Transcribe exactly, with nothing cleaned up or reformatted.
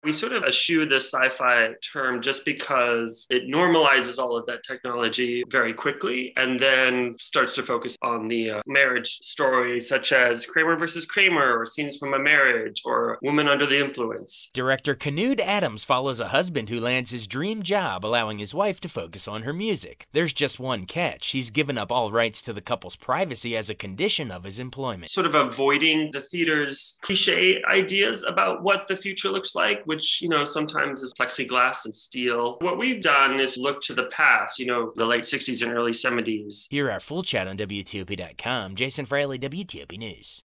We sort of eschew the sci-fi term just because it normalizes all of that technology very quickly and then starts to focus on the uh, marriage stories such as Kramer versus Kramer or Scenes from a Marriage or Woman Under the Influence. Director Knud Adams follows a husband who lands his dream job, allowing his wife to focus on her music. There's just one catch. He's given up all rights to the couple's privacy as a condition of his employment. Sort of avoiding the theater's cliche ideas about what the future looks like, which, you know, sometimes is plexiglass and steel. What we've done is look to the past, you know, the late sixties and early seventies. Hear our full chat on W T O P dot com. Jason Fraley, W T O P News.